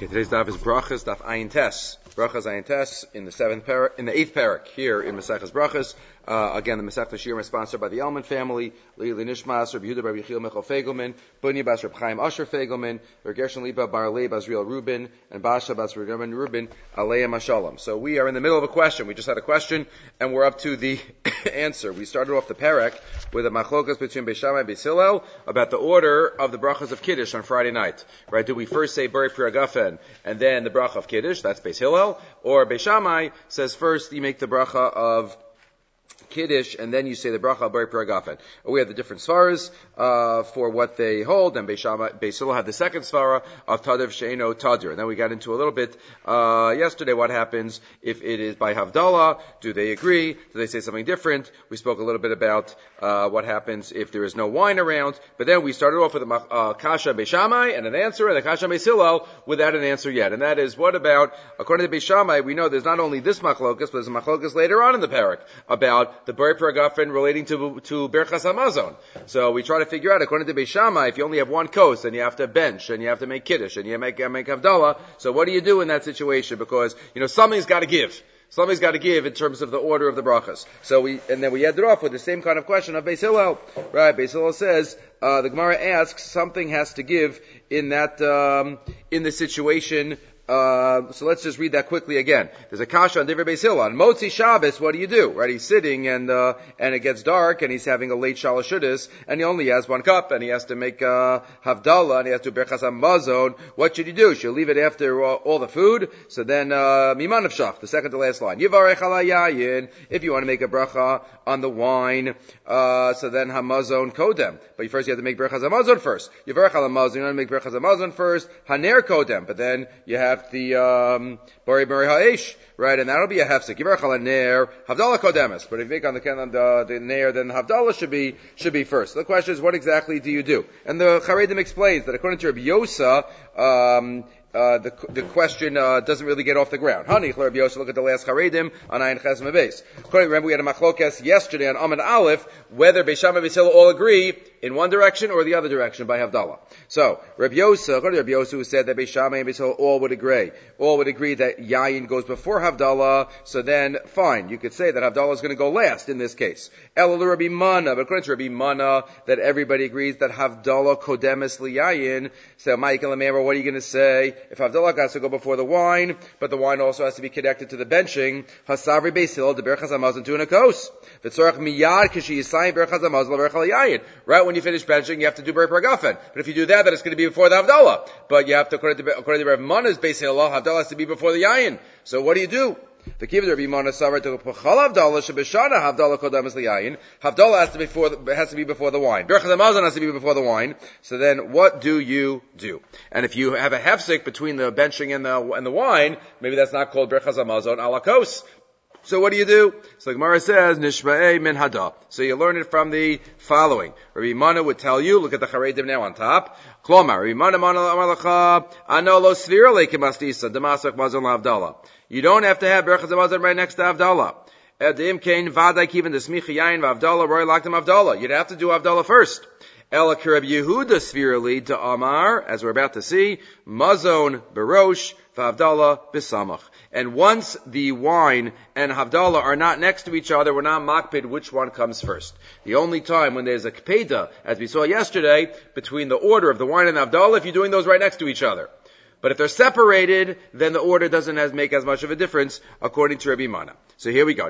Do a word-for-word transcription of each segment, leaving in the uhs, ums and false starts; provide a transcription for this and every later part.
Okay, today's daf is brachas, daf ayin tes. Brachas ayin tes in the seventh parak, in the eighth parak here in Maseches Brachas. Uh, again, the Masechta Shiurim is sponsored by the Elman family. Leili Nishmas, Rabbi Yehuda Bar Yechiel Michal Fegelman, Bunya Bas Reb Chaim Asher Fegelman, Reb Gershon Lipa Bar Leib Azriel Rubin, and Basha Bas Reuben Rubin Aleim Mashalom. So we are in the middle of a question. We just had a question, and we're up to the answer. We started off the parak with a machlokas between Beis Shammai and Beis Hillel about the order of the brachas of Kiddush on Friday night. Right? Do we first say Bari Pri Hagafen and then the bracha of Kiddush? That's Beis Hillel. Or Beis Shammai says first you make the bracha of Kiddush, and then you say the bracha Bari Pri Hagafen. We have the different svaras uh, for what they hold, and Beis Hillel had the second svara of Tadav She'eno Tadir. And then we got into a little bit uh, yesterday what happens if it is by Havdalah. Do they agree? Do they say something different? We spoke a little bit about uh, what happens if there is no wine around. But then we started off with a uh, Kasha Beis Shammai and an answer, and a Kasha Beis Hillel without an answer yet. And that is, what about, according to Beis Shammai, we know there's not only this machlokas, but there's a machlokas later on in the parak about the Bari Pri Hagafen relating to to Berchas Hamazon. So we try to figure out, according to Beis Shammai, if you only have one kos, and you have to bench, and you have to make Kiddush, and you make, uh, make Havdalah, so what do you do in that situation? Because, you know, something's got to give. Something's got to give in terms of the order of the brachas. So we, and then we ended off with the same kind of question of Beis Hillel. Right, Beis Hillel says, uh, the Gemara asks, something has to give in that, um, in the situation. Uh, so let's just read that quickly again. There's a kasha on Divrei Beis Hillel. On Motzi Shabbos, what do you do? Right, he's sitting and, uh, and it gets dark and he's having a late Shalashudis and he only has one cup and he has to make, uh, Havdalah and he has to Berchas Hamazon. What should you do? Should you leave it after uh, all the food? So then, uh, Miman of Shach, the second to last line. Yivarech ala yayin, if you want to make a bracha on the wine, uh, so then Hamazon Kodem. But first you have to make Berchas Hamazon first. Yivarech ala Hamazon, you want to make Berchas Hamazon first, Haner Kodem. But then you have the um Bari Bari Ha'esh, right? And that'll be a hefsek. Yivarech ala ner, Havdalah kodemes. But if you make on the the, the ner, then Havdalah should be should be first. The question is, what exactly do you do? And the Charedim explains that according to Rabbi Yosa, um Uh, the, the question, uh, doesn't really get off the ground. Honey, Rabbi Yosef, look at the last Charedim on Ayin Ches Mebeis. Remember, we had a machlokes yesterday on Amud Aleph, whether Beis Shammai and Beis Hillel all agree in one direction or the other direction by Havdalah. So, Rabbi Yosef, according to Rabbi Yosef, who said that Beis Shammai and Beis Hillel all would agree, all would agree that Yayin goes before Havdalah, so then, fine, you could say that Havdalah is going to go last in this case. Elul Rabbi Mana, but according to Rabbi Mana, that everybody agrees that Havdalah kodemes liyayin. So, Michael and Amara, what are you going to say? If Havdalah has to go before the wine, but the wine also has to be connected to the benching, Hasavri Beis Hillel de Berchas Hamazon to Nakos. V'tzorach miyad kashi yisayim Berchas Hamazon l'Berchal Yayin. Right when you finish benching, you have to do Bari Pri Hagafen. But if you do that, then it's going to be before the Havdalah. But you have to, according to according to Rav Mana's Beis Hillel, Havdalah has to be before the Yayin. So what do you do? The kibbutz Rabbi Mana Savar to Pachal Havdalah Shebeshana Havdalah Kodamas Liyayin. Havdalah has to be before the, has to be before the wine. Berchas Hamazon has to be before the wine. So then, what do you do? And if you have a hefsek between the benching and the and the wine, maybe that's not called Berchas Hamazon ala kos. So what do you do? So the Gemara says, Nishma'ei min hada. So you learn it from the following. Rabbi Mana would tell you, look at the Charedim now on top. Klomar, Rabbi Mana Mana Amalacha, Ano lo svira leikim astisa, Damasak Mazon Havdalah. You don't have to have Berchas Hamazon right next to Havdalah. Edim kain vaday kiven desmicha yayin v'Havdalah roy laktem Havdalah. You'd have to do Havdalah first. Ela kirab Yehuda svirali to Amar, as we're about to see, Mazon Barosh v'Havdalah b'samach. And once the wine and Havdalah are not next to each other, we're not makpid which one comes first. The only time when there's a kpeda, as we saw yesterday, between the order of the wine and Havdalah, if you're doing those right next to each other. But if they're separated, then the order doesn't has, make as much of a difference, according to Rabbi Mana. So here we go.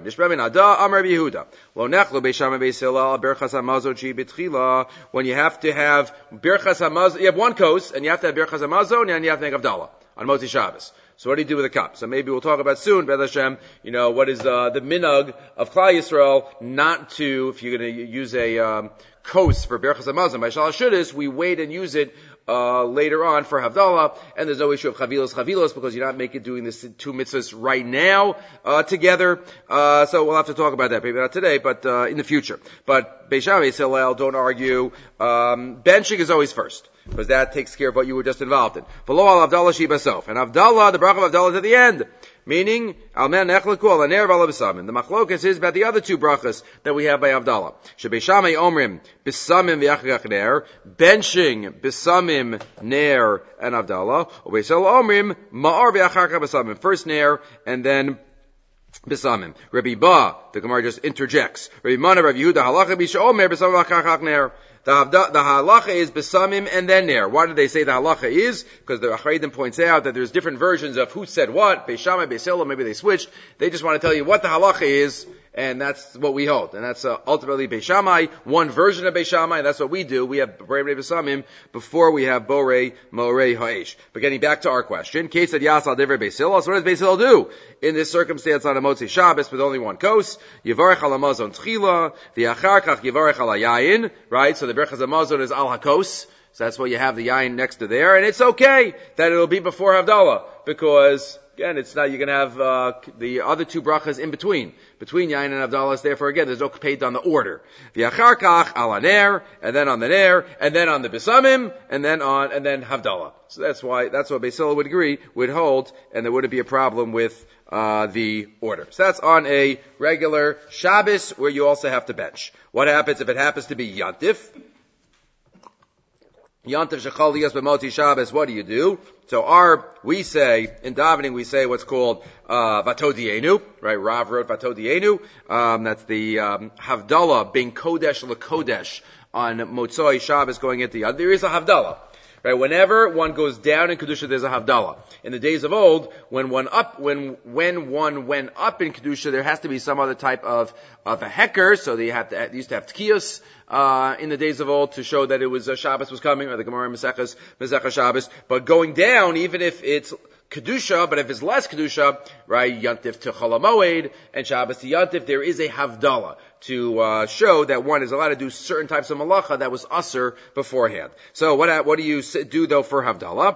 When you have to have Berchas Hamazon, you have one kos, and you have to have Berchas Hamazon, and you have to make Havdalah on Motzi Shabbos. So what do you do with a cup? So maybe we'll talk about soon, B'ez Hashem, you know, what is uh, the minhag of Klal Yisrael not to, if you're going to use a um, kos for Berchas Hamazon by Shalashudis, we wait and use it Uh, later on for Havdalah, and there's no issue of Chavilos Chavilos because you're not making doing this two mitzvahs right now uh, together. Uh, so we'll have to talk about that, maybe not today, but uh, in the future. But Beis Shammai and Beis Hillel don't argue. Um, benching is always first because that takes care of what you were just involved in. V'lo al Havdalah shi basof, and Havdalah, the bracha of Havdalah is at the end. meaning Almen Nechlaku Ala Ner V'Ala B'Samim. The machlokas is about the other two brachas that we have by Havdalah. Shebei Shammai Omrim B'Samim V'Yachagach Ner, benching B'Samim Ner and Havdalah. Or Beisel Omrim Ma'ar V'Yachagach B'Samim, first Ner and then B'Samim. Rabbi Ba, the Gemara just interjects. Rabbi Mana, Rabbi Yehuda, Halacha B'Shomer B'Samim V'Yachagach Ner. The, the halacha is besamim and then ner. Why do they say the halacha is? Because the Achreidim points out that there's different versions of who said what. Beis Shammai, Beis Hillel, maybe they switched. They just want to tell you what the halacha is, and that's what we hold. And that's uh, ultimately Beis Shammai, one version of Beis Shammai. That's what we do. We have Borei Besamim before we have Borei Morei Ha'esh. But getting back to our question, Kate said Yas al Divrei Beis Hillel. So what does Beis Hillel do in this circumstance on a Motzei Shabbos with only one kos? Yivarech al Hamazon Tchila, v'achar kach Yivarech al Hayayin, right? So the Berachas Hamazon is al Hakos. So that's why you have the yayin next to there, and it's okay that it'll be before Havdalah, because again, it's not, you can have, uh, the other two brachas in between, between yayin and Havdalah, therefore again, there's no paid on the order. V'achar kach al Haner, and then on the ner, and then on the besamim, and then on, and then Havdalah. So that's why, that's what Beis Hillel would agree, would hold, and there wouldn't be a problem with, uh, the order. So that's on a regular Shabbos, where you also have to bench. What happens if it happens to be Yantif? Yantiv Shechal Liyas B'Motzi Shabbos, what do you do? So our, we say, in davening we say what's called, uh, Vatodienu, right? Rav wrote Vatodienu. Um, that's the, um, Havdalah being Kodesh LaKodesh on Motzoi Shabbos going into the, there is a Havdalah. Right, whenever one goes down in Kedusha, there's a Havdalah. In the days of old, when one up, when, when one went up in Kedusha, there has to be some other type of, of a hecker, so they had to, they used to have tkiyos, uh, in the days of old to show that it was, uh, Shabbos was coming, or the Gemara Mesechus, Mesechus Shabbos. But going down, even if it's Kedusha, but if it's less Kedusha, right, Yantif to Cholamoed, and Shabbos to Yantif, there is a Havdalah to uh, show that one is allowed to do certain types of malacha that was usher beforehand. So what what do you do though for Havdalah?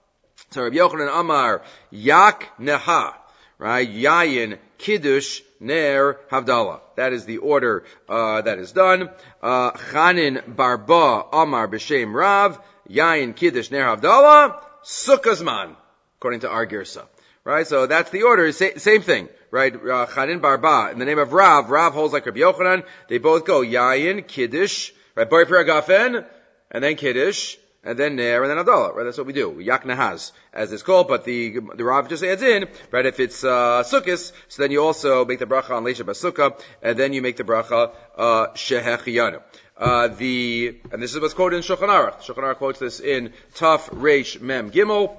So Rabbi Yochanan Amar, Yak Neha, right, Yayin, Kiddush, Ner, Havdalah. That is the order uh, that is done. Uh, Chanin Barba Amar B'Shem Rav, Yayin, Kiddush, Ner, Havdalah, Sukkahzman, according to our Girsa. Right, so that's the order, Sa- same thing, right, uh, Chanin Barba, in the name of Rav, Rav holds like Rabbi Yochanan, they both go Yayin, Kiddush, right, Bari Piragafen, and then Kiddush, and then Ner, and then Havdalah, right, that's what we do, Yak Nahaz, as it's called, but the, the Rav just adds in, right, if it's, uh, Sukkos, so then you also make the bracha on Leisha Basukah, and then you make the bracha, uh, Shehechiyanu. Uh, the, and this is what's quoted in Shulchan Aruch. Shulchan Aruch quotes this in Taf Reish Mem Gimel.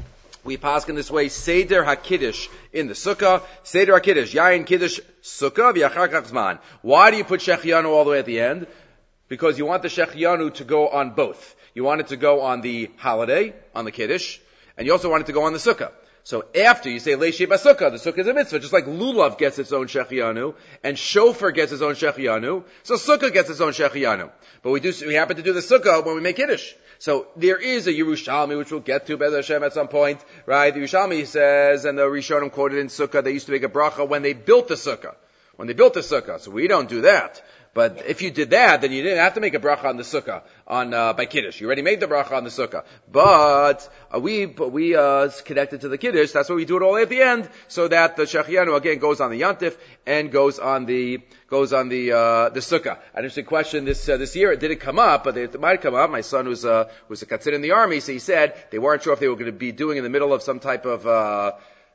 We pass in this way, Seder HaKiddush in the Sukkah, Seder HaKiddush, Yayin Kiddush Sukkah, V'yachar kach zman. Why do you put Shehechiyanu all the way at the end? Because you want the Shehechiyanu to go on both. You want it to go on the holiday, on the Kiddush, and you also want it to go on the Sukkah. So after you say Leishei Basukah, the Sukkah is a mitzvah, just like Lulav gets its own Shehechiyanu, and Shofar gets its own Shehechiyanu, so Sukkah gets its own Shehechiyanu. But we do, we happen to do the Sukkah when we make Kiddush. So there is a Yerushalmi, which we'll get to, Be'ez Hashem, at some point, right? The Yerushalmi says, and the Rishonim quoted in Sukkah, they used to make a bracha when they built the Sukkah. When they built the Sukkah. So we don't do that. But if you did that, then you didn't have to make a bracha on the Sukkah, on, uh, by Kiddush. You already made the bracha on the Sukkah. But, uh, we, but we, uh, connected to the Kiddush, that's why we do it all at the end, so that the Shehechiyanu again goes on the Yantif, and goes on the, goes on the, uh, the Sukkah. An interesting question this, uh, this year, it didn't come up, but it might come up. My son was, uh, was a katzir in the army, so he said they weren't sure if they were going to be doing in the middle of some type of, uh,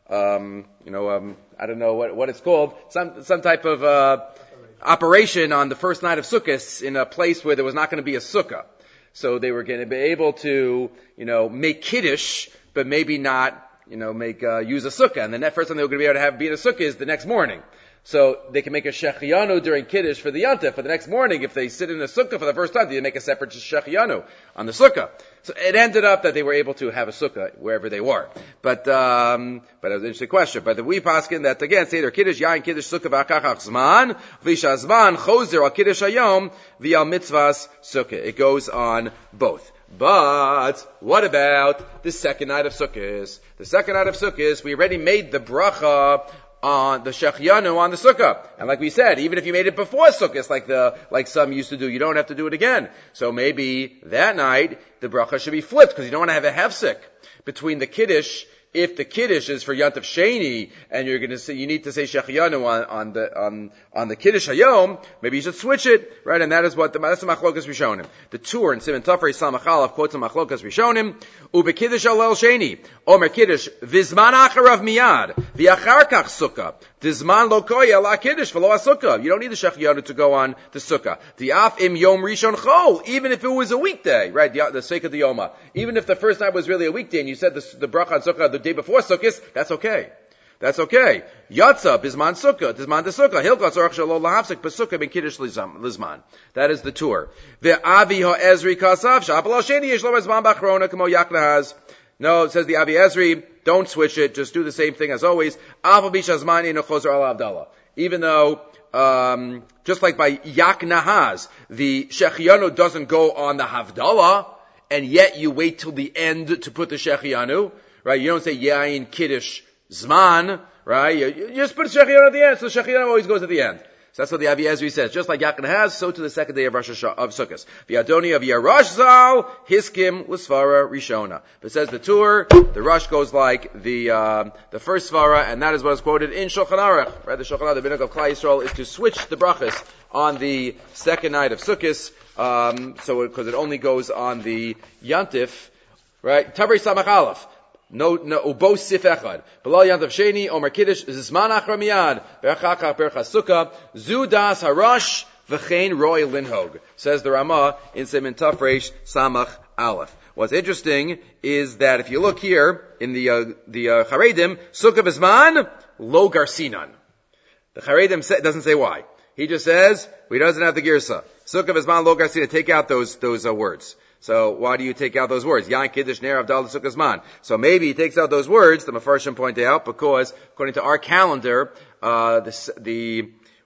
um, you know, um, I don't know what, what it's called, some, some type of, uh, operation on the first night of Sukkot in a place where there was not going to be a sukkah. So they were going to be able to, you know, make Kiddush, but maybe not, you know, make, uh, use a sukkah. And the first time they were going to be able to have be in a sukkah is the next morning. So they can make a Shehechiyanu during Kiddush for the Yantif. For the next morning, if they sit in a sukkah for the first time, they make a separate Shehechiyanu on the sukkah. So it ended up that they were able to have a sukkah wherever they were. But, um, but it was an interesting question. But the we paskin that again, say their Kiddush, Yain Kiddush Sukkah v'akachach zman, v'isha zman, chozer al Kiddush hayom, v'al mitzvahs sukkah. It goes on both. But what about the second night of Sukkot? The second night of Sukkot, we already made the bracha on the Shehechiyanu on the Sukkah. And like we said, even if you made it before Sukkot, like the, like some used to do, you don't have to do it again. So maybe that night, the bracha should be flipped, because you don't want to have a hefsek between the Kiddush If the Kiddush is for Yantav Sheni, and you're going to say, you need to say Shechianu on, on the, on, on the Kiddush Hayom, maybe you should switch it, right? And that is what the, that's the Machlokas Rishonim. The Tur in Siman Tafrei Samachalav quotes the Machlokas Rishonim, Ube Kiddush Alel Sheni, Omer Kiddush, Vizman Acharav Miyad, V'achar Kach Sukkah, Dizman Lo Koya La Kiddush V'lo HaSukkah. You don't need the Shechianu to go on the Sukkah. The Af Im Yom Rishon Chol, even if it was a weekday, right? The, the sake of the Yoma. Even if the first night was really a weekday and you said the, the bracha on Sukkah the day before Sukkot, that's okay. That's okay. Yatsa, Bisman Sukkah, Bisman de Sukkah, Hilchot Zorach Shalo Lahavsik, Pesukah Ben Kiddush Lizman. That is the tour. The Avi HaEzri Kasav, Shapal Sheni Yesh Lo Zman Bachrona, Kamo Yaknahaz. No, it says the Avi Ezri, don't switch it, just do the same thing as always. Aval Bishazmani Nechozer Al Abdallah. Even though, um, just like by Yaknahaz, the Shechianu doesn't go on the Havdalah, and yet you wait till the end to put the Shechianu, right? You don't say Yain Kiddush Zman, right? You, you just put Shechianu at the end, so Shechianu always goes at the end. So that's what the Avi Ezri says. Just like Yakin has, so to the second day of Rosh Hashanah, of Sukkot. V'Adoni of Yerosh Zal, Hiskim, L'Svara, Rishona. But it says the tour, the Rosh goes like the, uh, the first Svara, and that is what is quoted in Shulchan Aruch. Right? The Shulchan Aruch, the Minhag of Klal Yisrael, is to switch the brachas on the second night of Sukkot, um, so, because it, it only goes on the Yantif, right? Tavrei Samach Aleph. No, no, ubo sif echad. B'lo yantav sheni, omer kiddush, zman achra miyad, berachach berchas sukkah, zu das harash, v'chein roy linhog. Says the Ramah in Siman Tafresh Samach Aleph. What's interesting is that if you look here in the, uh, the, uh, Charedim, sukkah v'zman, lo garsinan. The Charedim sa- doesn't say why. He just says, he doesn't have the girsa. Sukkah v'zman, lo garsinan. Take out those, those, uh, words. So why do you take out those words? Yain Kiddush Ner Avdal Sukkah Zman. So maybe he takes out those words, the Mefarshim point out, because according to our calendar, uh, the, the,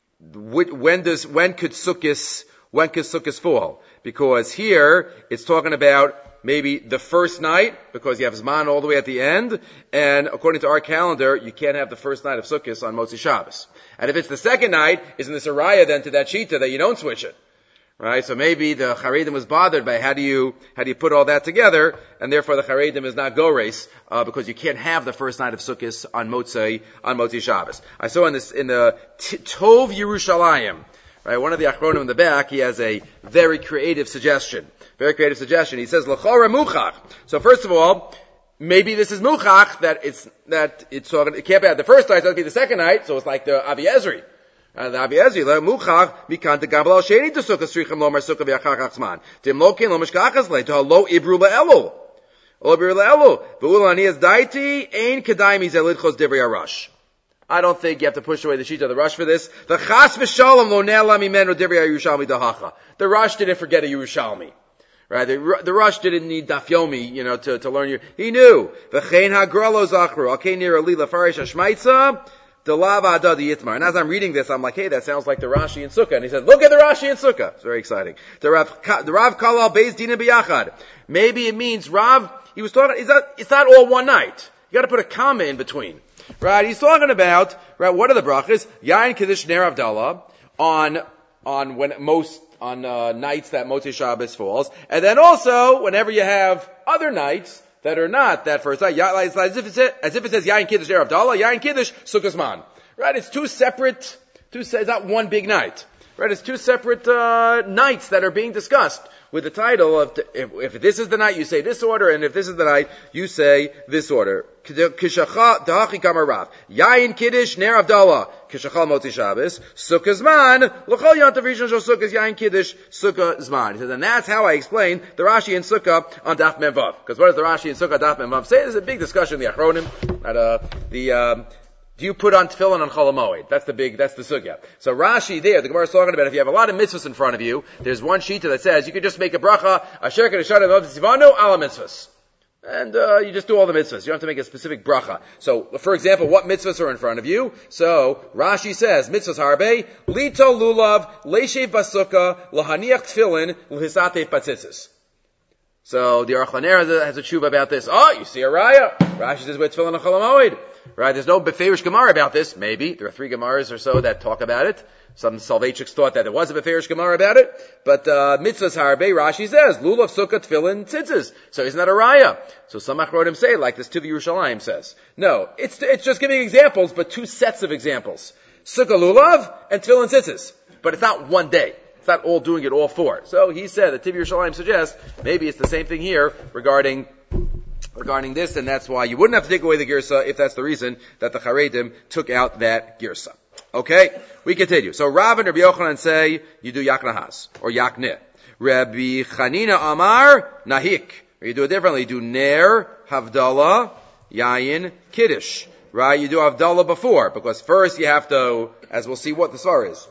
when does, when could Sukkot, when could Sukkot fall? Because here, it's talking about maybe the first night, because you have Zman all the way at the end, and according to our calendar, you can't have the first night of Sukkot on Motzi Shabbos. And if it's the second night, isn't this a raya then to that shita that you don't switch it? Right, so maybe the Charedim was bothered by how do you, how do you put all that together, and therefore the Charedim is not go race, uh, because you can't have the first night of Sukkot on Motzei, on Motzi Shabbos. I saw in this, in the T- Tov Yerushalayim, right, one of the Achronim in the back, he has a very creative suggestion. Very creative suggestion. He says, L'chora muchach. So first of all, maybe this is muchach, that it's, that it's, it can't be the first night, so it'll be the second night, so it's like the Avi Ezri. Uh, the Avi Ezri, le muchach, mikant the gabal sheni to sukkah strichim lomar sukkah v'achach achzman. Tim lokin lo mishkachas le, to lo ibru le'elu. Lo ibru le'elu. V'ul aniyas daiti, ein kedai mize lidchos divrei harash. I don't think you have to push away the sheet of the Rush for this. The chas v'shalom lo ne'ela mimenu divrei Yerushalmi dahacha. The Rush didn't forget a Yerushalmi. Right? The, the Rush didn't need Daf Yomi, you know, to, to learn your, he knew. V'chein ha'gra lo zachru. Al kein nir ali lefarish hashmaitza. And as I'm reading this, I'm like, hey, that sounds like the Rashi in Sukkah. And he said, look at the Rashi in Sukkah. It's very exciting. The Rav, the Rav Kalal Beis Dina B'Yachad. Maybe it means Rav, he was talking, it's not, it's not all one night. You gotta put a comma in between. Right? He's talking about, right, what are the brachas? Yain Kiddush Ner Avdallah, on, on when most, on, uh, nights that Motzei Shabbos falls. And then also, whenever you have other nights, that are not that first night. As if it says, as if it says Yain Kiddush Ner Avdallah, Yain Kiddush Sukkot Zman. Right? It's two separate, two, it's not one big night. Right? It's two separate, uh, nights that are being discussed with the title of, if, if this is the night, you say this order, and if this is the night, you say this order. Kishacha dahachi kamar Rav. Yain Kiddush Ner Avdallah. Kishachal Motzi Shabbos. Sukkah Zman. L'chol yantav rishon shel Sukkah Yain Kiddush Sukkah Zman. He says, and that's how I explain the Rashi in Sukkah on Daf Mem Vav. Because what does the Rashi in Sukkah Daf Mem Vav say? There's a big discussion in the Achronim. At, uh, the, um, do you put on tefillin on Chol HaMoed? That's the big, that's the sugya. So Rashi there, the Gemara is talking about if you have a lot of mitzvahs in front of you, there's one shita that says you can just make a bracha, Asher Kedushanim Av Tzivanu ala mitzvahs. And, uh, you just do all the mitzvahs. You don't have to make a specific bracha. So, for example, what mitzvahs are in front of you? So, Rashi says, mitzvahs harbe, lito lulav, leishev basukah, lahaniach tefillin, l'hisatef batzitzis. So, the Aruch LaNer has a tshuva about this. Oh, you see a raya. Rashi says, we're tefillin on Chol HaMoed. right? There's no Beferish Gemara about this. Maybe. There are three Gemaras or so that talk about it. Some Salvatics thought that there was a Beferish Gemara about it. But, uh, Mitzvahs Harbe, Rashi says, Lulav, Sukkah, Tefillin, Tzitzis. So isn't that a Raya? So some Achronim say, like this Tuvi Yerushalayim says. No. It's, it's just giving examples, but two sets of examples. Sukkah, Lulav, and Tefillin, Tzitzis. But it's not one day. It's not all doing it all four. So he said that Tuvi Yerushalayim suggests maybe it's the same thing here regarding regarding this, and that's why you wouldn't have to take away the girsa if that's the reason that the Charedim took out that girsa. Okay, we continue. So Rav and Rabbi Yochanan say you do yak nahas or yak ne. Rabbi Chanina Amar nahik. Or you do it differently. You do ner, havdalah, yayin, kiddush. Right? You do havdalah before, because first you have to, as we'll see what the svar is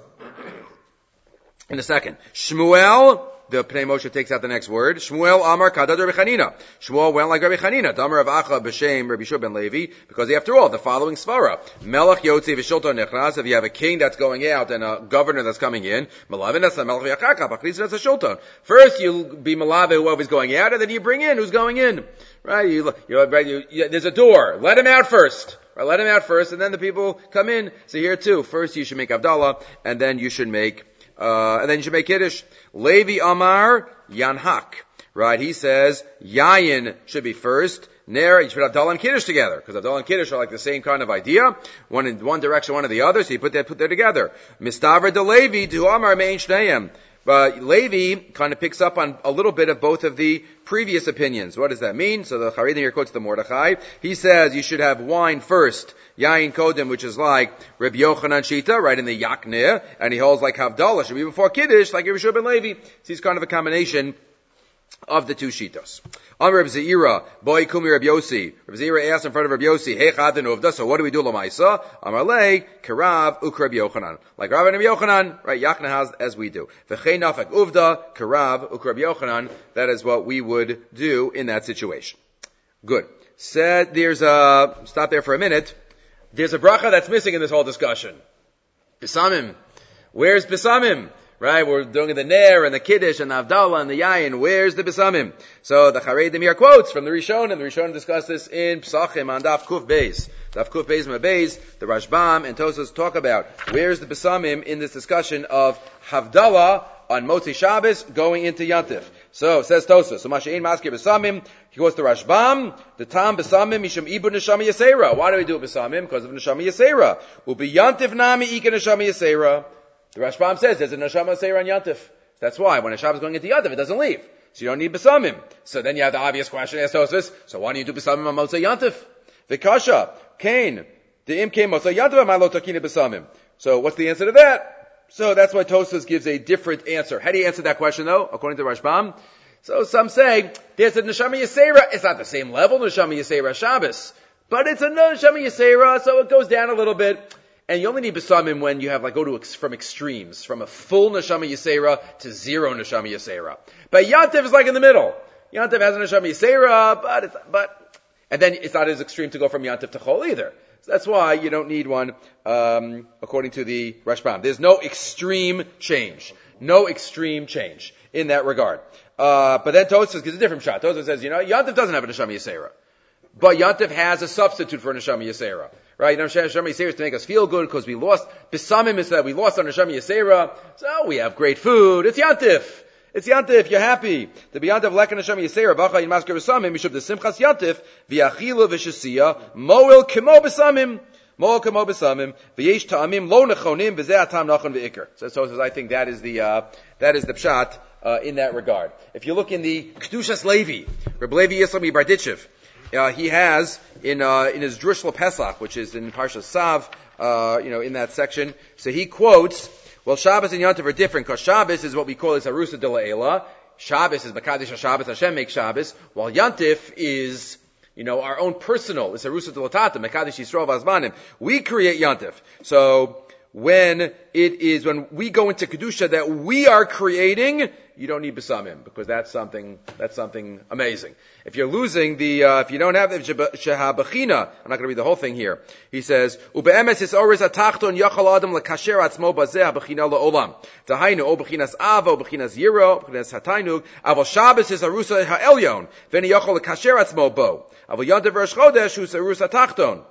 in a second. Shmuel, the Pnei Moshe takes out the next word. Shmuel Amar Kadad Rabbi Chanina. Shmuel went like Rabbi Chanina. Damar of Acha B'Shem Rabbi Shua ben Levi. Because after all, the following svara. Melech Yotzi V'Shilton Nechnas. If you have a king that's going out and a governor that's coming in. Melavin that's a Melech V'Yachaka. B'Chlis that's a Shilton. First you be Melavin whoever's going out, and then you bring in who's going in. Right? You, you, right, you, you, there's a door. Let him out first. Right? Let him out first, and then the people come in. So here too, first you should make Abdallah, and then you should make Uh, and then you should make Kiddush. Levi Amar, Yanhak. Right, he says, Yayin should be first. Ner, you should have Abdallah and Kiddush together. Because Abdallah and Kiddush are like the same kind of idea. One in one direction, one in the other. So you put that, put that together. Mistaver de Levi, to Amar Mein Shneim. But Levi kind of picks up on a little bit of both of the previous opinions. What does that mean? So the Charedim here quotes the Mordechai. He says you should have wine first, Yain Kodim, which is like Rabbi Yochanan Shita, right in the Yakneh, and he holds like Havdalah should be before Kiddush, like Rabbi Shua ben Levi. So he's kind of a combination of the two shitos. Amar Rabbi Zeira, boy kumi Rabbi Yossi. Rabbi Zeira asked in front of Rabbi Yossi, hey chad and uvda, so what do we do l'maisa? Amar lei, karav uk Rabbi Yochanan. Like Rav and Rabbi Yochanan, right, Yakna has as we do. V'chei nafak uvda, karav uk Rabbi Yochanan. That is what we would do in that situation. Good. Said, there's a, stop there for a minute. There's a bracha that's missing in this whole discussion. Bisamim. Where's Bisamim? Right, we're doing the Ner and the Kiddush and the Avdallah and the Yayin. Where's the Besamim? So the Charedim here quotes from the Rishon, and the Rishon discussed this in Pesachim on Daf Kuf Beis. Daf Kuf Beis Ma Beis, the Rashbam and Tosas talk about where's the Besamim in this discussion of Havdalah on Motzi Shabbos going into Yantif. So says Tosas, so Masha'in Maskir Besamim, he goes to Rashbam, the Tam Besamim Misham Ibu Neshama Yisera. Why do we do Besamim? Because of Neshama Yisera. Will be Yantif Nami Ika Neshama Yisera. The Rashbam says there's a Neshama Seir on Yantif. That's why when a Shabbos is going into Yantif, it doesn't leave. So you don't need Besamim. So then you have the obvious question, as Tosfos, so why don't you do Besamim on Motzei Yantif? Vikasha, Cain, the Im came Motzei Yantif, am I lo takina Besamim? So what's the answer to that? So that's why Tosfos gives a different answer. How do you answer that question though, according to Rashbam? So some say, there's a Neshama Yisera, it's not the same level, Neshama Yisera Shabbos, but it's a Neshama Yisera, so it goes down a little bit. And you only need Besamim when you have, like, go to, ex- from extremes, from a full Neshama Yisera to zero Neshama Yisera. But Yantif is like in the middle. Yantif has a Neshama Yisera, but it's, but, and then it's not as extreme to go from Yantif to Chol either. So that's why you don't need one, um, according to the Rashbam. There's no extreme change. No extreme change in that regard. Uh, but then Tosfos gives a different shot. Tosfos says, you know, Yantif doesn't have a Neshama Yisera. But Yantif has a substitute for Neshama Yisera. Right? Neshama Yisera is to make us feel good because we lost. Besamim is that we lost on Neshama Yisera. So we have great food. It's Yantif. It's Yantif. You're happy. The Yantif lek Neshama Yisera. Bacha in Masker Besamim. Mishub the Simchas Yantif. V'achilu v'shesiya. Moel kemo Besamim. Moel kemo Besamim. V'yesh ta'amim lo nechonim. V'zeh atam nachon v'ikr. So, so says, I think that is the, uh, that is the pshat, uh, in that regard. If you look in the Kedushas Levi, Reb Levi Yisrael Barditchev, Uh, he has in uh, in his Drush Pesach, which is in Parsha Sav, uh, you know, in that section. So he quotes, well, Shabbos and Yantif are different because Shabbos is what we call is Arusa de La'ela. Shabbos is Makadesh Shabbos. Hashem makes Shabbos, while Yantif is, you know, our own personal. It's Arusa de Latata, Makadesh Yisrael Vazmanim. We create Yantif. So when it is when we go into Kedusha that we are creating, you don't need Besamim, because that's something, that's something amazing. If you're losing the, uh, if you don't have the Shehabachina, I'm not going to read the whole thing here. He says, Ube'emes is oris atachton yachal adam lekasher atzmo bazeh habachina la'olam. Tahainu, o bechinas ava, o bechinas yiro, o bechinas hatainug, aval Shabbos is arusa ha'elyon, v'ni yachal lekasher atzmo bo. Aval Yantiv Rosh Chodesh, who's arusa tachton.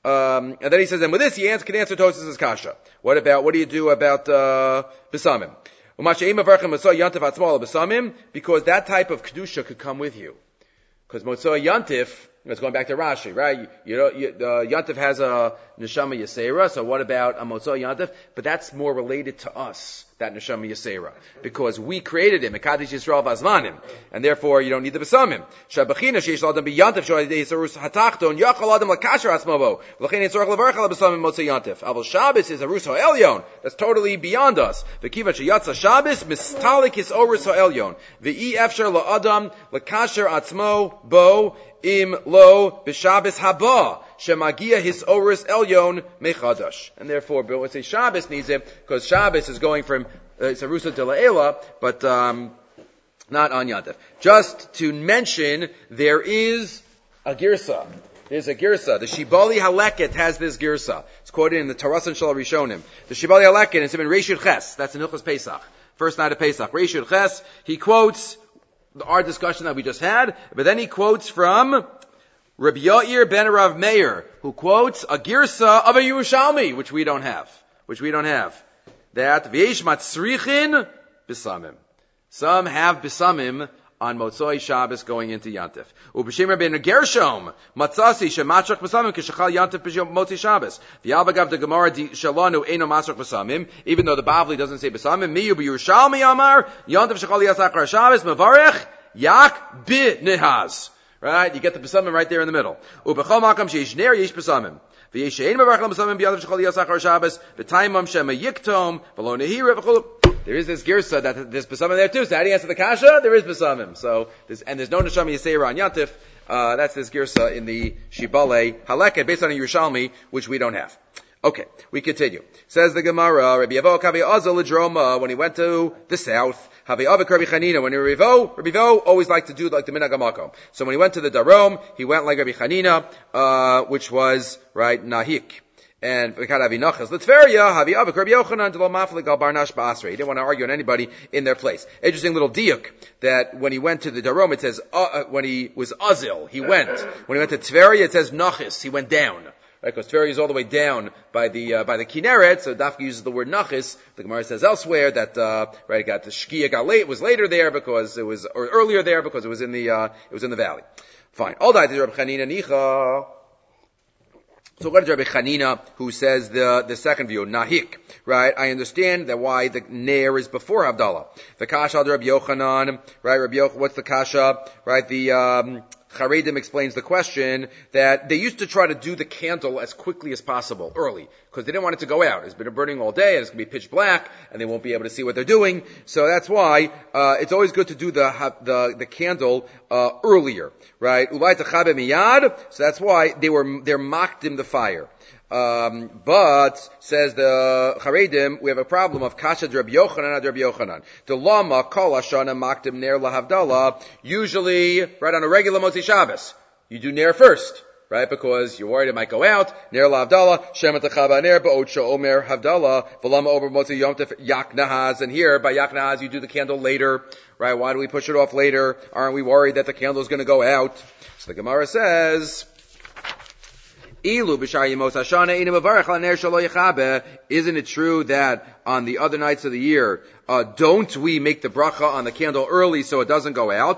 Um, and then he says, and with this, he answer, can answer Tosas' kasha. What about, what do you do about, uh, Besamim? Because that type of kedusha could come with you. Because Motzoi Yantif, it's going back to Rashi, right? You know, you, uh, Yantif has a Neshama Yisera, so what about a Motzoi Yantif? But that's more related to us, that Neshama Yisera. Because we created him, Mekadosh Yisrael Vazmanim, and therefore you don't need the Besamim. Shabachina sheish l'adam biyantif shoy yisarus hatachton, yachal adam l'kasher atzmavo, v'lechein yitzorach levarach al Besamim Motzoi Yantif. Aval Shabbos is a Rus ha'elyon, that's totally beyond us. V'kiva sheyatza Shabbos, mistalik is orus ha'elyon. V'i efshar la'adam l'kasher atzmo bo, im lo b'Shabbos haba shemagia his orus elyon mechadash, and therefore, but let's say Shabbos needs it because Shabbos is going from uh, it's a rusa de la'ela, but um, not on Yantif. Just to mention, there is a girsa. There's a girsa. The Shibali Haleket has this girsa. It's quoted in the Tarasan Shal Rishonim. The Shibali Haleket is in Reishut Ches. That's in Hilchos Pesach, first night of Pesach. Reishut Ches. He quotes our discussion that we just had, but then he quotes from Rabbi Yair ben Rav Meir, who quotes a girsa of a Yerushalmi, which we don't have, which we don't have. That v'yesh matzrichin b'samim. Some have b'samim on Motzoi Shabbos going into Yantif. U'b'shem Rabbeinu Gershom matzasi shemachach b'samim k'shachal Yantif b'Motzoi Shabbos. V'yabagav the Gemara shalanu eino matzach b'samim. Even though the Bavli doesn't say b'samim, miyu b'Yerushalmi amar Yantif shachal yasachar Shabbos mevarech yak b'nehaz. Right? You get the b'samim right there in the middle. U'b'chol makam sheish ner yesh b'samim. V'yesh she'ein mevarech l'b'samim b'Yantif shachal yasachar Shabbos v'taimam shema yiktom v'lo nehira v'chol. There is this girsa that there's besamim there too. So how do you answer the kasha? There is besamim. So there's, and there's no neshama yisera on Yantif. Uh, that's this girsa in the Shibale Haleket based on a Yerushalmi, which we don't have. Okay, we continue. Says the Gemara, Rabbi Yavo Kavi Azal Lidroma, when he went to the south, Havi Avik Rabbi Chanina, when he Rabbi Yavo, Rabbi Yavo always liked to do like the Minhag HaMakom. So when he went to the Darom, he went like Rabbi Chanina, uh, which was, right, Nahik. And he didn't want to argue on anybody in their place. Interesting little diuk that when he went to the Darom, it says uh, when he was Azil, he went. When he went to Tveria, it says Nachis, he went down. Right, because Tveria is all the way down by the uh, by the Kinneret, so Dafka uses the word Nachis. The Gemara says elsewhere that uh, right, it got the Shkia got late, it was later there because it was or earlier there because it was in the uh, it was in the valley. Fine. All that is Rabbi Chanina Nicha. So what is Rabbi Chanina, who says the the second view, Nahik, right? I understand that why the Ner is before Havdalah. The Kasha of Rabbi Yochanan, right? Rabbi Yochanan, what's the Kasha, right? The um, Charedim explains the question that they used to try to do the candle as quickly as possible, early, because they didn't want it to go out. It's been burning all day, and it's going to be pitch black, and they won't be able to see what they're doing. So that's why uh, it's always good to do the the the candle uh, earlier, right? Ulai techabe miyad. So that's why they were they're mocked in the fire. Um, but, says the Charedim, we have a problem of Kasha Rabbi Yochanan ad Rabbi Yochanan. The Lama, Kol Hashana, Maktim Ner LaHavdalah, usually, right on a regular Motzi Shabbos, you do Ner first, right? Because you're worried it might go out. Ner LaHavdalah, Shema Techava Ner, Ba'ot Sha'omer Havdalah, V'lama Ober Motzi Yom Tef Yak Nahaz, and here, by Yak Nahaz, you do the candle later, right? Why do we push it off later? Aren't we worried that the candle is going to go out? So the Gemara says, isn't it true that on the other nights of the year, uh, don't we make the bracha on the candle early so it doesn't go out?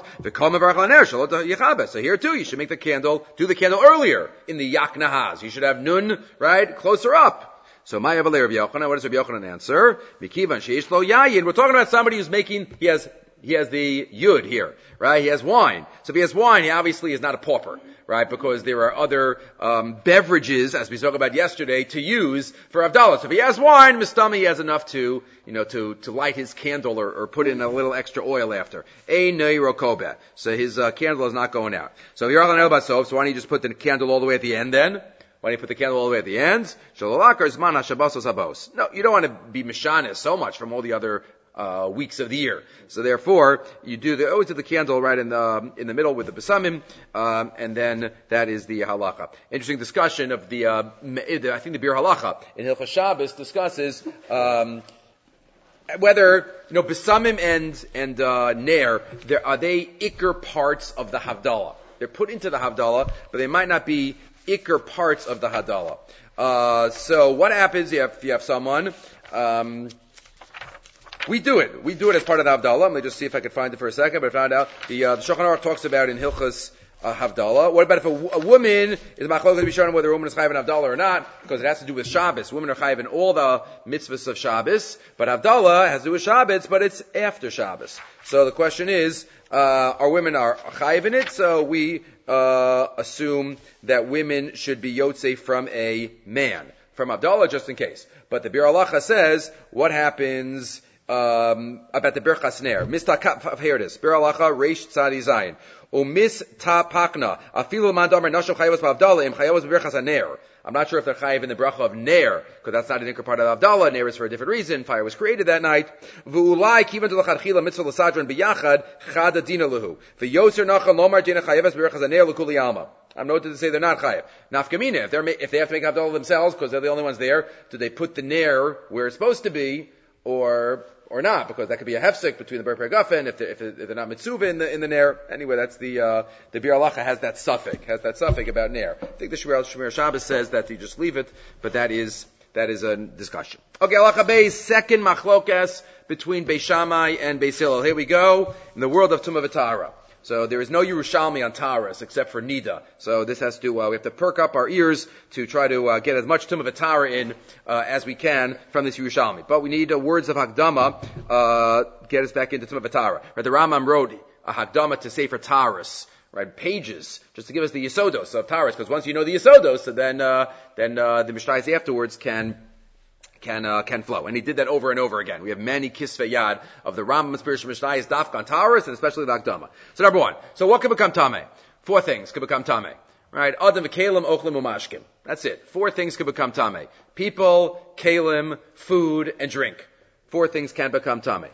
So here too, you should make the candle, do the candle earlier in the Yak Nahaz. You should have Nun, right, closer up. So my Rabbi Yochanan, what does Rabbi Yochanan answer? We're talking about somebody who's making, he has, he has the Yud here, right? He has wine. So if he has wine, he obviously is not a pauper. Right, because there are other um, beverages, as we talked about yesterday, to use for Havdalah. So if he has wine, Mistami, he has enough to, you know, to, to light his candle or, or put in a little extra oil after. Ein neirokobeh. So his uh, candle is not going out. So you're on the so why don't you just put the candle all the way at the end then? Why don't you put the candle all the way at the end? No, you don't want to be mishanis so much from all the other Uh, weeks of the year. So therefore, you do the, always do the candle right in the, in the middle with the besamim, um, and then that is the halacha. Interesting discussion of the, uh, I think the Bir Halacha in Hilchos Shabbos discusses, um, whether, you know, besamim and, and, uh, ner, there, are they ikr parts of the Havdalah? They're put into the Havdalah, but they might not be ikr parts of the Havdalah. Uh, so what happens if you have someone, um, we do it. We do it as part of the Havdalah. Let me just see if I can find it for a second, but I found out the, uh, the Shulchan Aruch talks about in Hilchas uh, Havdalah. What about if a, a woman is machlokes to be shown whether a woman is chayiv in Havdalah or not? Because it has to do with Shabbos. Women are chayiv in all the mitzvahs of Shabbos, but Havdalah has to do with Shabbos, but it's after Shabbos. So the question is, uh, our women are chayiv in it, so we uh, assume that women should be yotzei from a man, from Havdalah, just in case. But the Bir Halacha says, what happens Um, about the Birchas Ner? Mistakaf, here it is. Bir Halacha, Reish Tzadi Zayin. Umis ta pakna. Afilu mandamer nasho chayavos ba'avdala im chayavos b'Birchas Ner. I'm not sure if they're chayiv in the bracha of Ner, because that's not an incre part of Havdalah. Ner is for a different reason. Fire was created that night. V'ulai kivan to l'chadchila mitzvah l'sadron b'yachad chad adina lehu. V'yoser nachal lomar dina chayavos b'Birchas Ner l'kuli alma. I'm noted to say they're not chayiv. Nafkamina, if they're if they have to make Havdalah themselves because they're the only ones there, do they put the Ner where it's supposed to be, or or not? Because that could be a hefsek between the Ber Gafen if they're, if they're not mitzuvah in the in the Ner. Anyway, that's the uh, the Bir Halacha has that suffix has that suffix about Ner. I think the Shemir Shemir Shabbos says that you just leave it, but that is that is a discussion. Okay, Halacha Beis, second machlokas between Beis Shammai and Beis Hillel. Here we go in the world of Tumah V'Tahara. So there is no Yerushalmi on Taharas except for Nida. So this has to, uh, we have to perk up our ears to try to uh, get as much Tumah V'Tahara in uh, as we can from this Yerushalmi. But we need uh, words of Hakdama, uh, get us back into Tumah V'Tahara. Right, the Rambam wrote a Hakdama to Sefer Taharas, right, pages, just to give us the Yesodos of Taharas, because once you know the Yesodos, so then, uh, then, uh, the Mishnayos afterwards can can uh, can flow. And he did that over and over again. We have many kisvei yad of the Rambam spiritual Mishnayos dafka on Taharas, and especially the Hakdama. So number one. So what can become Tameh? Four things can become Tameh. Right? Adam v'kelim, ochlim, umashkim. That's it. Four things can become Tameh. People, kelim, food, and drink. Four things can become Tameh.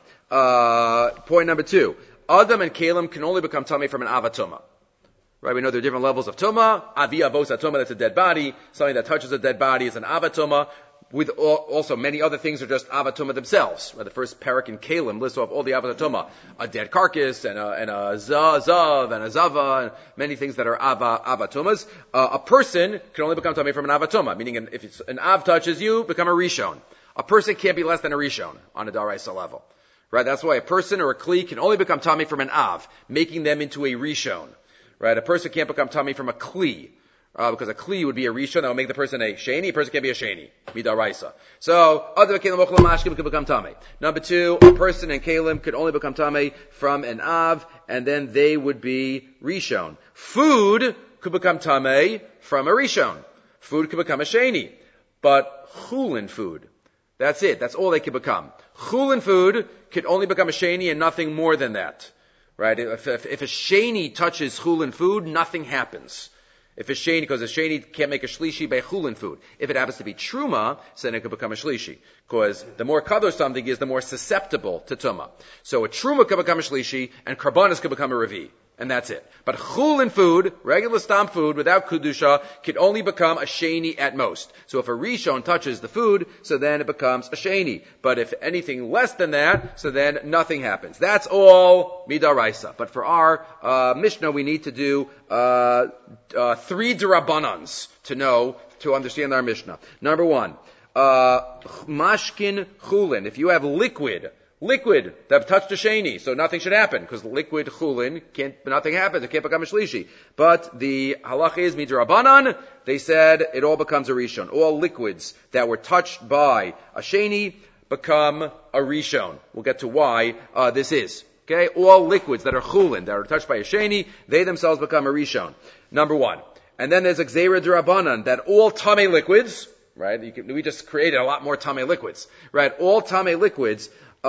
Uh, point number two. Adam and kelim can only become Tameh from an avatuma. Right, we know there are different levels of Tumah. Avi avos Tumah, that's a dead body. Something that touches a dead body is an avatuma. With also many other things are just avatuma themselves. Right, the first parak in Kalim lists off all the avatuma, a dead carcass and a, and a zav and a zava and many things that are ava, avatumas. Uh, a person can only become tamei from an avatuma, meaning an, if it's, an av touches you, become a rishon. A person can't be less than a rishon on a daraisa level. Right, that's why a person or a kli can only become tamei from an av, making them into a rishon. Right, a person can't become tamei from a kli. Uh, because a kli would be a rishon that would make the person a sheni. A person can't be a sheni. Midaraisa. So, other kelim ochlam mashkim could become tamei. Number two, a person and kelim could only become tamei from an av, and then they would be rishon. Food could become tamei from a rishon. Food could become a sheni. But chulin food, that's it. That's all they could become. Chulin food could only become a sheni and nothing more than that. Right? If, if, if a sheni touches chulin food, nothing happens. If a sheni, because a sheni can't make a shlishi by chulin food. If it happens to be truma, so then it could become a shlishi. Because the more kadosh something is, the more susceptible to tumah. So a truma could become a shlishi, and karbanis could become a revi. And that's it. But chulin food, regular stam food, without kedusha, could only become a sheni at most. So if a rishon touches the food, so then it becomes a sheni. But if anything less than that, so then nothing happens. That's all midaraisa. But for our uh, Mishnah, we need to do uh, uh, three derabanans to know, to understand our Mishnah. Number one, uh, mashkin chulin. If you have liquid, Liquid that touched a sheni, so nothing should happen because liquid chulin can't, nothing happens. It can't become a shlishi. But the halacha is midrabanan. They said it all becomes a rishon. All liquids that were touched by a sheni become a rishon. We'll get to why uh, this is. Okay, all liquids that are chulin that are touched by a sheni, they themselves become a rishon. Number one, and then there's a gzeira drabanan that all tamei liquids, right? You can, we just created a lot more tamei liquids, right? All tamei liquids.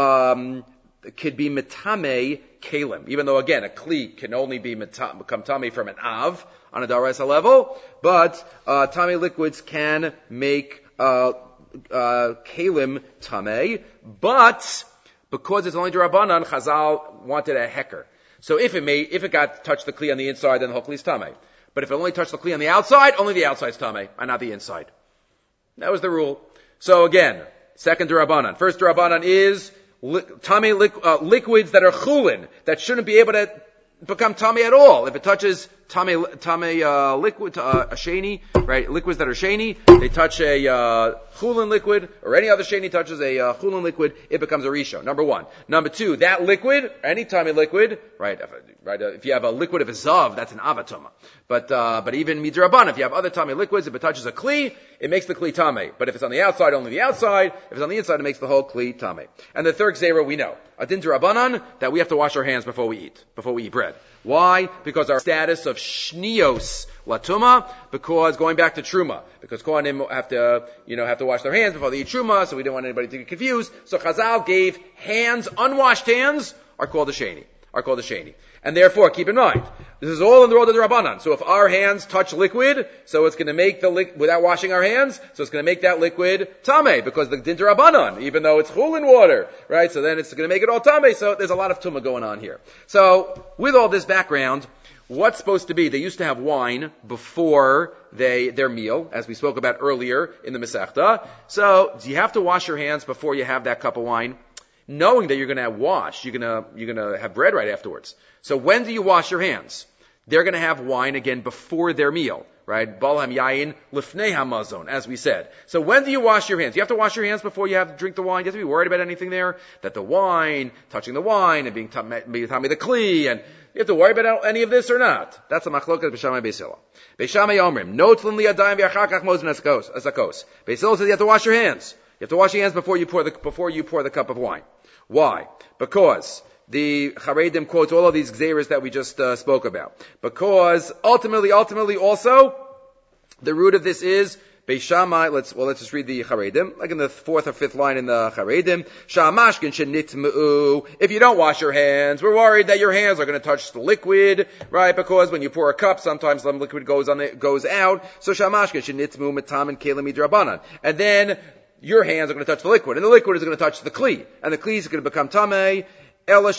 Um, could be metame kalim, even though again a kli can only be meta- become tame from an av on a daraisa level, but uh, tame liquids can make uh, uh, kalim tame. But because it's only derabanan, Chazal wanted a hecker. So if it may, if it got touched the kli on the inside, then the whole kli is tame. But if it only touched the kli on the outside, only the outside is tame, and not the inside. That was the rule. So again, second derabanan. First derabanan is Li- tame li- uh, liquids that are chulin, that shouldn't be able to become tame at all. If it touches tame, tame, uh, liquid, uh, a sheni, right? Liquids that are sheni, they touch a, uh, chulin liquid, or any other sheni touches a, uh, chulin liquid, it becomes a rishon. Number one. Number two, that liquid, any tame liquid, right? If, right, uh, if you have a liquid of a zav, that's an avatoma. But, uh, but even midraban, if you have other tame liquids, if it touches a kli, it makes the kli tame. But if it's on the outside, only the outside. If it's on the inside, it makes the whole kli tame. And the third zera we know. Adin drabanan, that we have to wash our hands before we eat, before we eat bread. Why? Because our status of shnios latuma, because going back to truma, because kohanim have to, you know, have to wash their hands before they eat truma, so we don't want anybody to get confused. So Chazal gave hands, unwashed hands, are called a sheni, are called a sheni. And therefore, keep in mind, this is all in the world of the Rabbanan. So if our hands touch liquid, so it's going to make the liquid, without washing our hands, so it's going to make that liquid tame, because the din to Rabbanan, even though it's chulin water, right? So then it's going to make it all tame, so there's a lot of tuma going on here. So, with all this background, what's supposed to be? They used to have wine before they, their meal, as we spoke about earlier in the Masechta. So, do you have to wash your hands before you have that cup of wine? Knowing that you're going to have wash, you're going to, you're going to have bread right afterwards. So when do you wash your hands? They're going to have wine again before their meal, right? Balham yayin lifnei hamazon, as we said. So when do you wash your hands? You have to wash your hands before you have to drink the wine. You have to be worried about anything there? That the wine, touching the wine, and being tami the kli, and you have to worry about any of this or not? That's a machlokas b'shamai Beis Hillel. Beis Shammai omrim, notlin liyadayim v'achar kach mozen asakos. Beis Hillel says you have to wash your hands. You have to wash your hands before you pour the, before you pour the cup of wine. Why? Because the Charedim quotes all of these gzeras that we just uh, spoke about. Because ultimately, ultimately also, the root of this is Beis Shammai. Let's well, let's just read the Charedim, like in the fourth or fifth line in the Charedim. Shamashkin shenitmeu. If you don't wash your hands, we're worried that your hands are going to touch the liquid, right? Because when you pour a cup, sometimes some liquid goes on it, goes out. So Shamashkin shenitmeu metam and kelim midrabanan. And then your hands are going to touch the liquid, and the liquid is going to touch the kli, and the kli is going to become tamei. Only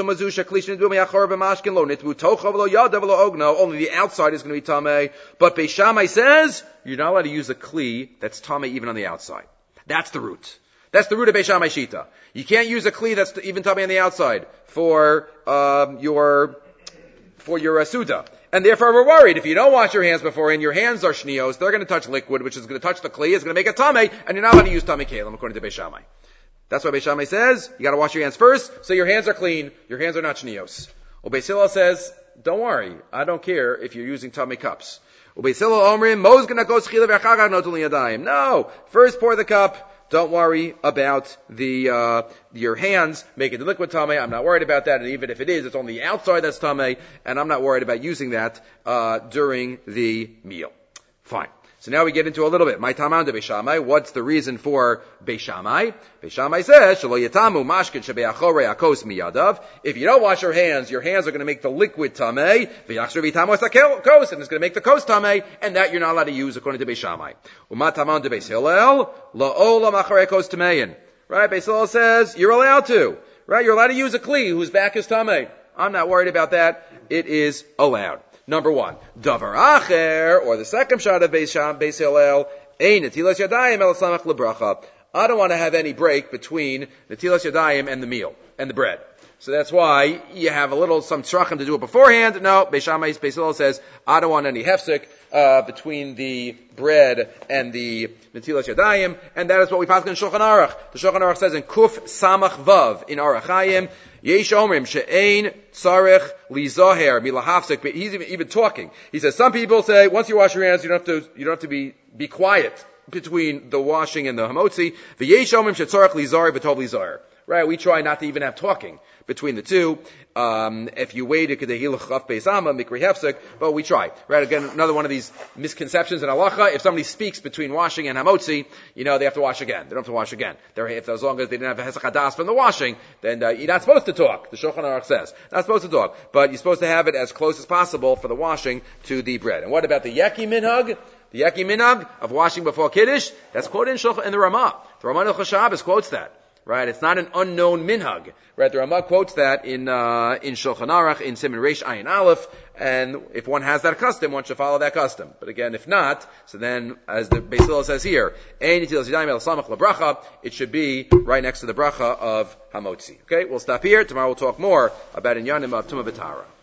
the outside is going to be tamei. But Beis Shammai says you're not allowed to use a kli that's tamei even on the outside. That's the root. That's the root of Beis Shammai shita. You can't use a kli that's even tamei on the outside for um, your for your uh, suda. And therefore we're worried, if you don't wash your hands beforehand, your hands are shnios, they're going to touch liquid, which is going to touch the kli, it's going to make it tamei, and you're not going to use tamei kelim, according to Beis Shammai. That's why Beis Shammai says, you got to wash your hands first, so your hands are clean, your hands are not shnios. Well, Beis Hillel says, don't worry, I don't care if you're using tamei cups. Well, Beis Hillel omrim, mo's going to go schila v'achagag notuli yadayim. No, first pour the cup. Don't worry about the uh your hands making the liquid tamei. I'm not worried about that, and even if it is, it's on the outside that's tamei, and I'm not worried about using that uh during the meal. Fine. So now we get into a little bit. My taman de Beis Shammai. What's the reason for Beis Shammai? Beis Shammai says, "Shelo yatamu mashkin shebeachorei akos miyadav." If you don't wash your hands, your hands are going to make the liquid tamei. V'yachsher v'tamu kos, and it's going to make the kos tamei, and that you're not allowed to use according to Beis Shammai. Uma taman de Beis Hillel la'olam acharei kos tamein. Right? Beis Hillel says you're allowed to. Right? You're allowed to use a kli whose back is tamei. I'm not worried about that. It is allowed. Number one, davar acher, or the second shot of Beis Hillel, ein netilas yadayim el samach lebracha. I don't want to have any break between netilas yadayim and the meal and the bread. So that's why you have a little some tzrachim to do it beforehand. No, Beis Shammai, Beis Hillel says I don't want any hefsek uh, between the bread and the netilas yadayim, and that is what we pass in Shulchan Aruch. The Shulchan Aruch says in Kuf Samach Vav in Aruch Hayim. Yesh omrim she'ein tzarech lizaher milahafsek. But he's even, even talking. He says some people say once you wash your hands, you don't have to you don't have to be be quiet between the washing and the hamotzi. V'yesh omrim she'tzarech lizaher v'tov lizaher. Right? We try not to even have talking between the two. Um, if you wait, it could hilchaf beisama mikri hefsek, but we try. Right? Again, another one of these misconceptions in halacha. If somebody speaks between washing and hamotzi, you know they have to wash again. They don't have to wash again. They're, if as long as they didn't have a hesach hadas from the washing, then uh, you're not supposed to talk. The Shulchan Aruch says not supposed to talk, but you're supposed to have it as close as possible for the washing to the bread. And what about the yeki minhag? The yeki minhag of washing before kiddush? That's quoted in Shulchan in the Ramah. The Ramah Hilchos Shabbos quotes that. Right, it's not an unknown minhag. Right, the Ramah quotes that in uh, in Shulchan Aruch in Siman Reish Ayin Aleph, and if one has that custom, one should follow that custom. But again, if not, so then, as the Beis Hillel says here, Ein netilas yadayim el samach lebracha, it should be right next to the bracha of hamotzi. Okay, we'll stop here. Tomorrow we'll talk more about inyanim of Tumah B'Tara.